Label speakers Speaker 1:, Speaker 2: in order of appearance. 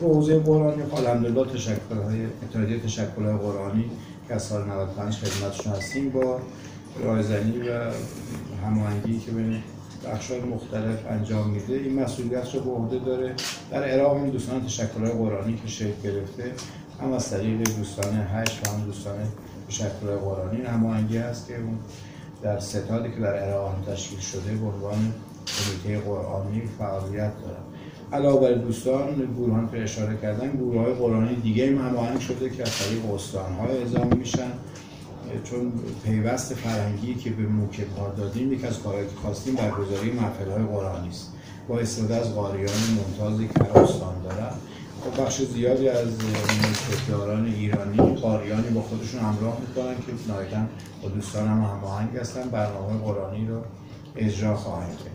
Speaker 1: تو حوزه قرآنی الحمدلله اتحادیه تشکل‌های قرآنی که از سال 95 خدمتشون هستیم با رایزنی و هماهنگی که بین بخش‌های مختلف انجام میده این مسئولیت رو به عهده داره. در عراق این دوستان تشکل‌های قرآنی که شکل گرفته هم از طریق دوستان هشت و هم دوستان تشکل‌های قرآنی هماهنگی هست که اون در ستادی که در عراق تشکیل شده به عنوان کمیته قرآنی فعالیت داره. علاوه بر دوستان گروهان که اشاره کردن، گروه‌های قرآنی دیگه هم هماهنگ شده که از طریق استان‌ها اعزام میشن، چون پیوست فرهنگی که به موکب‌ها دادیم یک از کارهایی که خواستیم برگزاری محفل‌های قرآنی است با استفاده از قاریان ممتازی که هر استان دارن. بخش زیادی از موکبداران ایرانی قاریانی با خودشون همراه میکنن که نهایتاً با دوستان هم هماهنگ هستن، برنامه قرآنی رو اجرا خواهند کرد.